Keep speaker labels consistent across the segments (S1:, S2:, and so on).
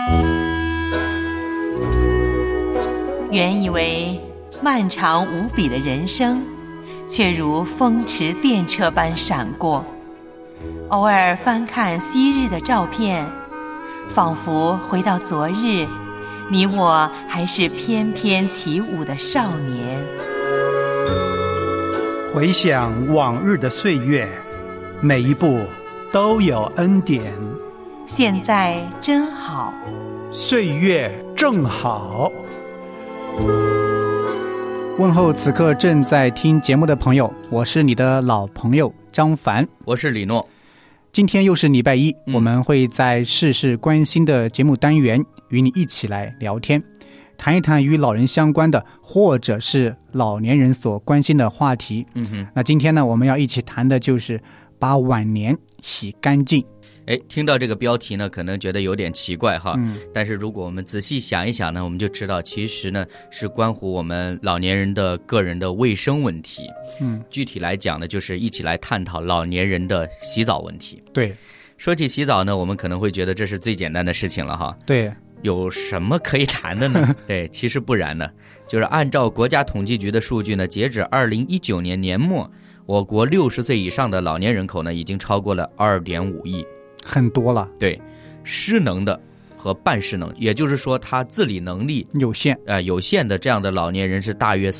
S1: 原以为漫长无比的人生，却如风驰电掣般闪过。偶尔翻看昔日的照片，仿佛回到昨日，你我还是翩翩起舞的少年。
S2: 回想往日的岁月，每一步都有恩典。
S1: 现在真好，
S2: 岁月正好。问候此刻正在听节目的朋友，我是你的老朋友张凡，
S3: 我是李诺。
S2: 今天又是礼拜一，我们会在事事关心的节目单元与你一起来聊天，谈一谈与老人相关的或者是老年人所关心的话题。那今天呢，我们要一起谈的就是把晚年洗干净。
S3: 听到这个标题呢，可能觉得有点奇怪哈，但是如果我们仔细想一想呢，我们就知道其实呢是关乎我们老年人的个人的卫生问题。具体来讲呢，就是一起来探讨老年人的洗澡问题。
S2: 对，
S3: 说起洗澡呢，我们可能会觉得这是最简单的事情了哈。
S2: 对，
S3: 有什么可以谈的呢？对，其实不然呢，就是按照国家统计局的数据呢，截止2019年年末，我国60岁以上的老年人口呢已经超过了2.5亿。
S2: 很多了。
S3: 对，失能的和半失能，也就是说他自理能力
S2: 有限
S3: 的这样的老年人是大约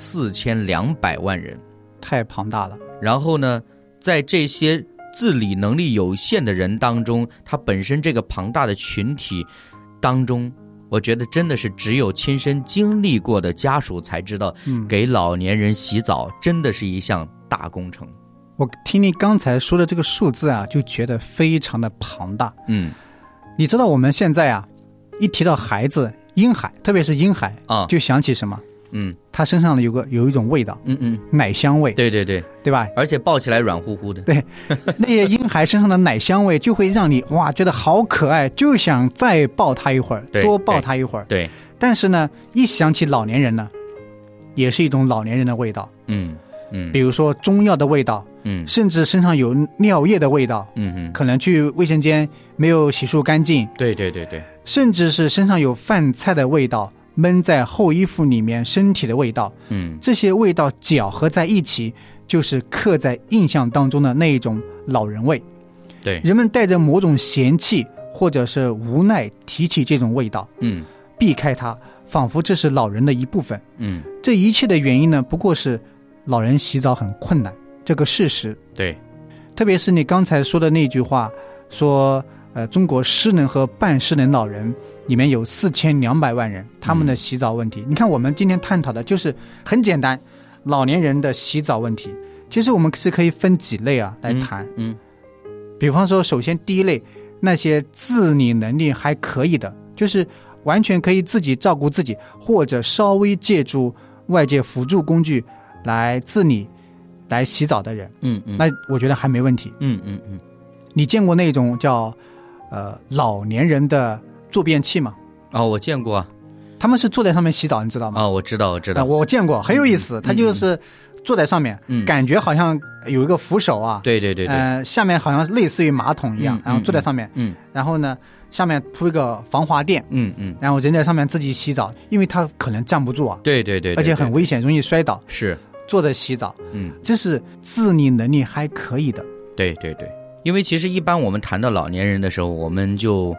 S3: 4200万人，
S2: 太庞大了。
S3: 然后呢，在这些自理能力有限的人当中，他本身这个庞大的群体当中，我觉得真的是只有亲身经历过的家属才知道，给老年人洗澡真的是一项大工程。
S2: 我听你刚才说的这个数字啊，就觉得非常的庞大。你知道我们现在啊，一提到孩子婴孩，特别是婴孩啊，就想起什么？他身上有一种味道，奶香味。
S3: 对对对，
S2: 对吧？
S3: 而且抱起来软乎乎的。
S2: 对，那些婴孩身上的奶香味就会让你哇觉得好可爱，就想再抱他一会儿，多抱他一会儿。
S3: 对。
S2: 但是呢，一想起老年人呢，也是一种老年人的味道。比如说中药的味道，甚至身上有尿液的味道，可能去卫生间没有洗漱干净，
S3: 对对对对，
S2: 甚至是身上有饭菜的味道，闷在厚衣服里面身体的味道，这些味道搅合在一起，就是刻在印象当中的那一种老人味。
S3: 对，
S2: 人们带着某种嫌弃或者是无奈提起这种味道，避开它，仿佛这是老人的一部分。这一切的原因呢，不过是老人洗澡很困难这个事实。
S3: 对，
S2: 特别是你刚才说的那句话，说中国失能和半失能老人里面有4200万人，他们的洗澡问题。你看我们今天探讨的就是很简单，老年人的洗澡问题。其实我们是可以分几类啊来谈。比方说，首先第一类，那些自理能力还可以的，就是完全可以自己照顾自己，或者稍微借助外界辅助工具来自理来洗澡的人，那我觉得还没问题。你见过那种叫老年人的坐便器吗？
S3: 我见过啊。
S2: 他们是坐在上面洗澡，你知道吗？
S3: 我知道
S2: 我见过，很有意思。他就是坐在上面，感觉好像有一个扶手啊，
S3: 对对对对，
S2: 下面好像类似于马桶一样，然后坐在上面，然后呢下面铺一个防滑垫，然后人在上面自己洗澡，因为他可能站不住啊，
S3: 对对对，
S2: 而且很危险，容易摔倒，
S3: 是
S2: 坐着洗澡，这是自理能力还可以的。
S3: 对对对，因为其实一般我们谈到老年人的时候，我们就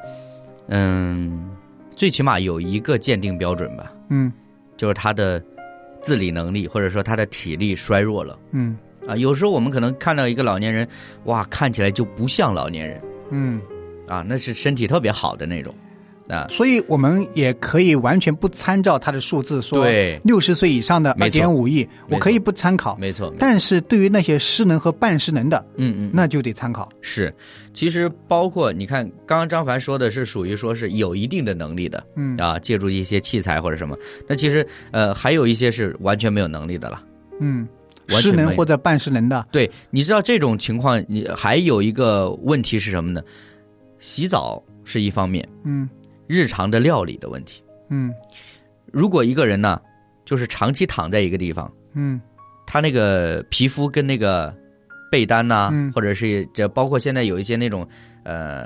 S3: 最起码有一个鉴定标准吧，就是他的自理能力，或者说他的体力衰弱了。有时候我们可能看到一个老年人，哇，看起来就不像老年人，那是身体特别好的那种。
S2: 所以我们也可以完全不参照他的数字，说60岁以上的2.5亿，我可以不参考，
S3: 没错。但
S2: 是对于那些失能和半失能的，那就得参考。
S3: 是，其实包括你看，刚刚张凡说的是属于说是有一定的能力的，借助一些器材或者什么。那其实还有一些是完全没有能力的了，
S2: 失能或者半失能的。
S3: 对，你知道这种情况，你还有一个问题是什么呢？洗澡是一方面，日常的料理的问题。如果一个人呢，就是长期躺在一个地方，他那个皮肤跟那个被单呐，或者是这包括现在有一些那种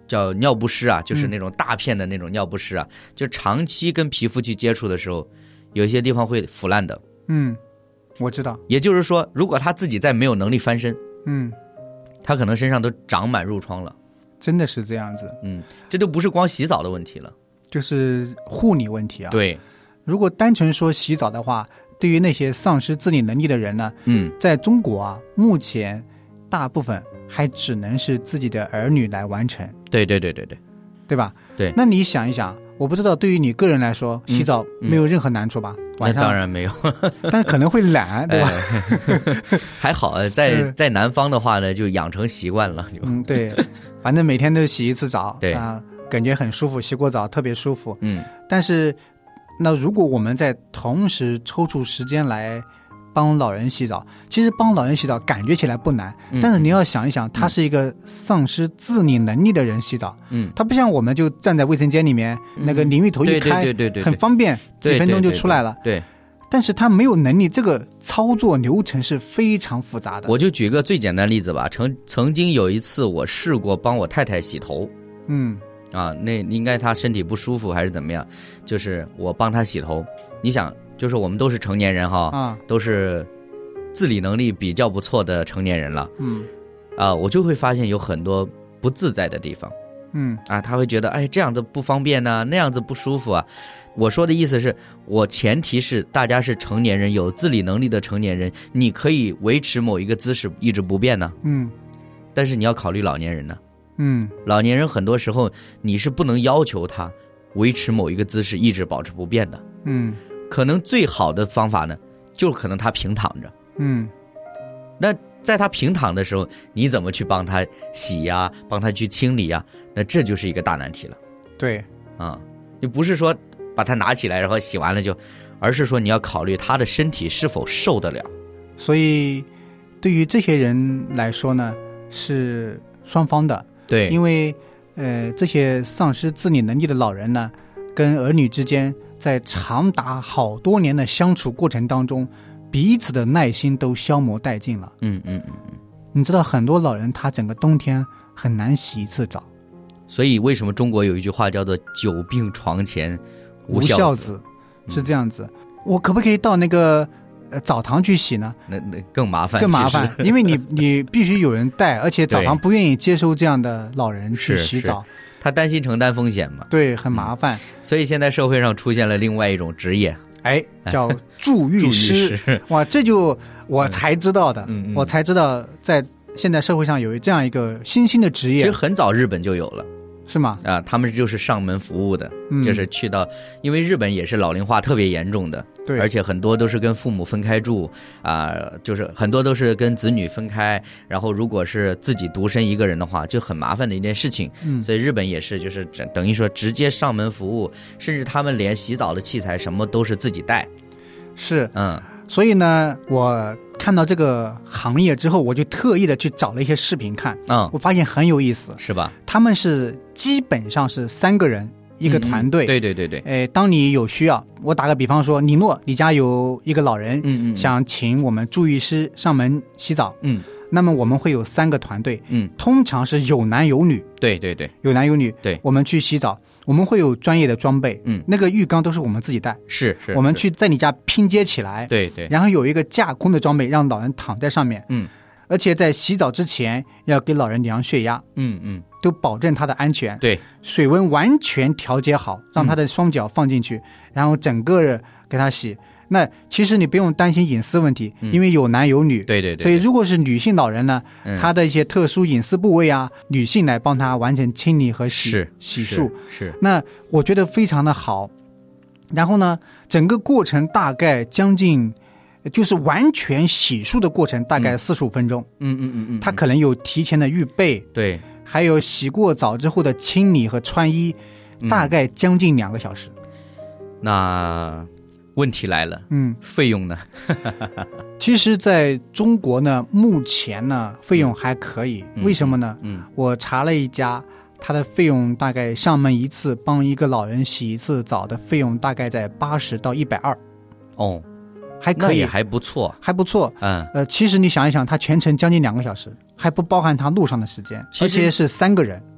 S3: 叫尿不湿啊，就是那种大片的那种尿不湿啊，就长期跟皮肤去接触的时候，有一些地方会腐烂的。
S2: 我知道。
S3: 也就是说，如果他自己再没有能力翻身，他可能身上都长满褥疮了。
S2: 真的是这样子。
S3: 这都不是光洗澡的问题了，
S2: 就是护理问题啊。
S3: 对，
S2: 如果单纯说洗澡的话，对于那些丧失自理能力的人呢，在中国啊，目前大部分还只能是自己的儿女来完成。
S3: 对
S2: 吧？
S3: 对。
S2: 那你想一想，我不知道对于你个人来说，洗澡没有任何难处吧？晚上
S3: 那当然没有，
S2: 但可能会懒，对吧？
S3: 还好，在南方的话呢，就养成习惯了。
S2: 对，反正每天都洗一次澡，
S3: 对
S2: 啊，感觉很舒服，洗过澡特别舒服。但是那如果我们在同时抽出时间来帮老人洗澡，其实帮老人洗澡感觉起来不难，但是你要想一想，他是一个丧失自理能力的人洗澡，他不像我们就站在卫生间里面，那个淋浴头一开，
S3: 对，
S2: 很方便，几分钟就出来了。
S3: 对，
S2: 但是他没有能力，这个操作流程是非常复杂的。
S3: 我就举个最简单的例子吧，曾经有一次我试过帮我太太洗头，那应该她身体不舒服还是怎么样，就是我帮她洗头。你想，就是我们都是成年人哈，都是自理能力比较不错的成年人了，我就会发现有很多不自在的地方，他会觉得这样子不方便呢，那样子不舒服啊。我说的意思是，我前提是大家是成年人，有自理能力的成年人，你可以维持某一个姿势一直不变呢，但是你要考虑老年人呢，老年人很多时候你是不能要求他维持某一个姿势一直保持不变的，可能最好的方法呢，就可能他平躺着，那在他平躺的时候，你怎么去帮他洗呀，帮他去清理呀？那这就是一个大难题了。
S2: 对，
S3: 就不是说把他拿起来然后洗完了就，而是说你要考虑他的身体是否受得了。
S2: 所以对于这些人来说呢，是双方的。
S3: 对，
S2: 因为这些丧失自理能力的老人呢，跟儿女之间在长达好多年的相处过程当中，彼此的耐心都消磨殆尽了。你知道很多老人他整个冬天很难洗一次澡，
S3: 所以为什么中国有一句话叫做久病床前无孝子，
S2: 是这样子。我可不可以到那个澡堂去洗呢？
S3: 那更麻烦，
S2: 因为你必须有人带，而且澡堂不愿意接收这样的老人去洗澡，
S3: 他担心承担风险嘛。
S2: 对，很麻烦。
S3: 所以现在社会上出现了另外一种职业，
S2: 叫助浴师。哇，这就我才知道的，我才知道在现在社会上有这样一个新兴的职业。
S3: 其实很早日本就有了。
S2: 是吗？
S3: 他们就是上门服务的，就是去到，因为日本也是老龄化特别严重的，
S2: 对，
S3: 而且很多都是跟父母分开住就是很多都是跟子女分开，然后如果是自己独身一个人的话，就很麻烦的一件事情。所以日本也是，就是等于说直接上门服务，甚至他们连洗澡的器材什么都是自己带。
S2: 是，所以呢，我看到这个行业之后，我就特意的去找了一些视频看，我发现很有意思，
S3: 是吧？
S2: 他们是基本上是3个人一个团队，
S3: 对。
S2: 当你有需要，我打个比方说，你家有一个老人，想请我们助浴师上门洗澡，那么我们会有3个团队，通常是有男有女，
S3: 对，
S2: 有男有女，
S3: 对，
S2: 我们去洗澡。我们会有专业的装备，那个浴缸都是我们自己带，
S3: 是
S2: 我们去在你家拼接起来，
S3: 对，
S2: 然后有一个架空的装备让老人躺在上面，而且在洗澡之前要给老人量血压，都保证他的安全，
S3: 对，
S2: 水温完全调节好，让他的双脚放进去，然后整个给他洗。那其实你不用担心隐私问题，因为有男有女，
S3: 对，
S2: 所以如果是女性老人呢，她的一些特殊隐私部位啊，女性来帮她完成清理和洗漱，
S3: 是。
S2: 那我觉得非常的好。然后呢，整个过程大概将近，就是完全洗漱的过程大概45分钟，她可能有提前的预备，
S3: 对，
S2: 还有洗过澡之后的清理和穿衣，大概将近2个小时。
S3: 那问题来了，费用呢？
S2: 其实在中国呢，目前呢费用还可以，为什么呢？我查了一家，它的费用大概上门一次帮一个老人洗一次澡的费用大概在80到120。还可以，
S3: 那也还不错，
S2: 还不错。
S3: 嗯，
S2: 其实你想一想，他全程将近2个小时，还不包含他路上的时间，而且是3个人。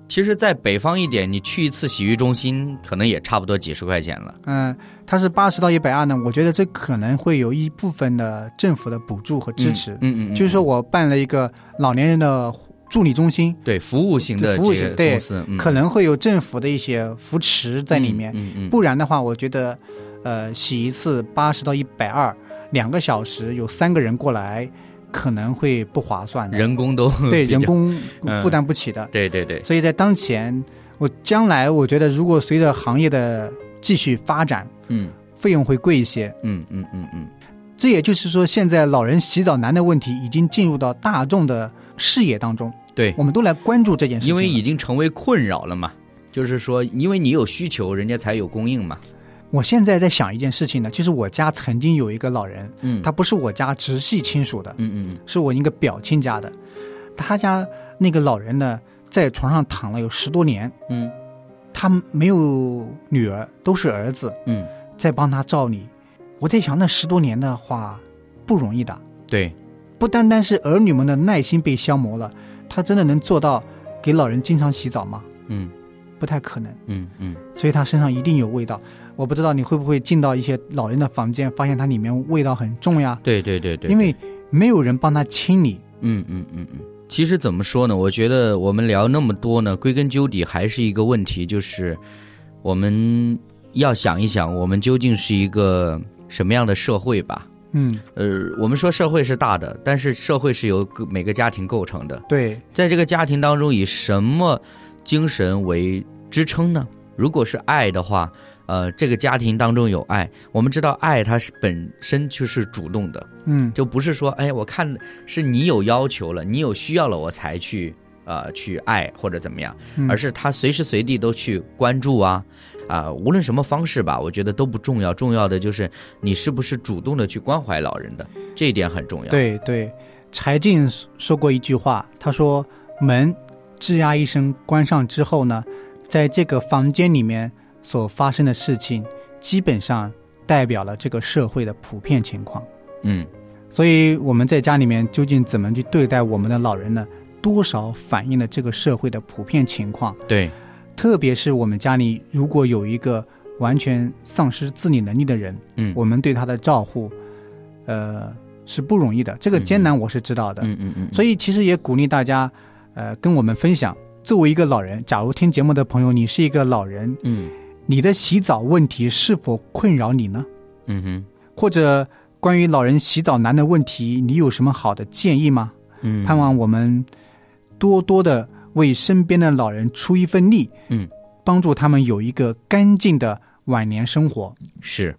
S3: 其实在北方一点，你去一次洗浴中心可能也差不多几十块钱了。
S2: 它是80到120呢，我觉得这可能会有一部分的政府的补助和支持。就是说我办了一个老年人的助理中心，
S3: 对，服务型的这个公司，
S2: 可能会有政府的一些扶持在里面。不然的话，我觉得洗一次80到120，2个小时有3个人过来，可能会不划算的，
S3: 人工都
S2: 对人工负担不起的。
S3: 对对对，
S2: 所以在当前，将来我觉得如果随着行业的继续发展，费用会贵一些。这也就是说，现在老人洗澡难的问题已经进入到大众的视野当中。
S3: 对，
S2: 我们都来关注这件事情，
S3: 因为已经成为困扰了嘛。就是说，因为你有需求，人家才有供应嘛。
S2: 我现在在想一件事情呢，就是我家曾经有一个老人，他不是我家直系亲属的，是我一个表亲家的。他家那个老人呢，在床上躺了有10多年，他没有女儿，都是儿子，在帮他照理。我在想，那10多年的话不容易的。对，不单单是儿女们的耐心被消磨了，他真的能做到给老人经常洗澡吗？不太可能。所以他身上一定有味道。我不知道你会不会进到一些老人的房间，发现他里面味道很重呀？对，因为没有人帮他清理。
S3: 其实怎么说呢？我觉得我们聊那么多呢，归根究底还是一个问题，就是我们要想一想，我们究竟是一个什么样的社会吧。我们说社会是大的，但是社会是由每个家庭构成的。对，在这个家庭当中，以什么精神为支撑呢？如果是爱的话，这个家庭当中有爱，我们知道爱它是本身就是主动的，就不是说，哎，我看是你有要求了，你有需要了，我才去爱或者怎么样，而是他随时随地都去关注啊，无论什么方式吧，我觉得都不重要，重要的就是你是不是主动的去关怀老人的，这一点很重要。对，柴静说过一句话，他说门吱呀一声关上之后呢，在这个房间里面所发生的事情基本上代表了这个社会的普遍情况。所以我们在家里面究竟怎么去对待我们的老人呢？多少反映了这个社会的普遍情况。对，特别是我们家里如果有一个完全丧失自理能力的人，我们对他的照护是不容易的，这个艰难我是知道的。所以其实也鼓励大家跟我们分享，作为一个老人，假如听节目的朋友你是一个老人，你的洗澡问题是否困扰你呢？或者关于老人洗澡难的问题，你有什么好的建议吗？盼望我们多多的为身边的老人出一份力，帮助他们有一个干净的晚年生活。是。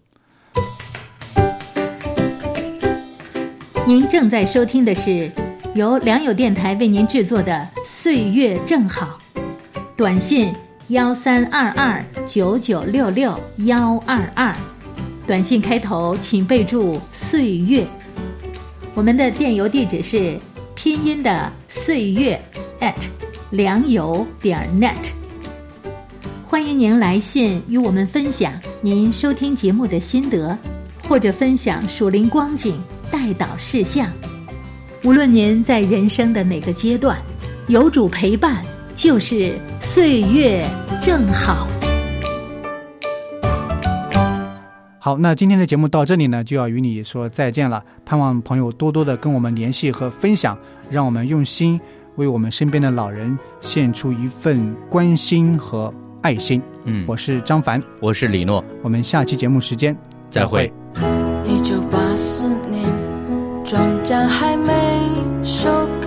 S4: 您正在收听的是由良友电台为您制作的《岁月正好》，短信132299662122，短信开头请备注岁月。我们的电邮地址是拼音的岁月良友.net。 欢迎您来信与我们分享您收听节目的心得，或者分享属灵光景、代祷事项。无论您在人生的哪个阶段，有主陪伴就是岁月正好。
S2: 好，那今天的节目到这里呢，就要与你说再见了。盼望朋友多多的跟我们联系和分享，让我们用心为我们身边的老人献出一份关心和爱心。我是张凡，
S3: 我是李诺，
S2: 我们下期节目时间再会。
S5: 1984年，庄稼还没收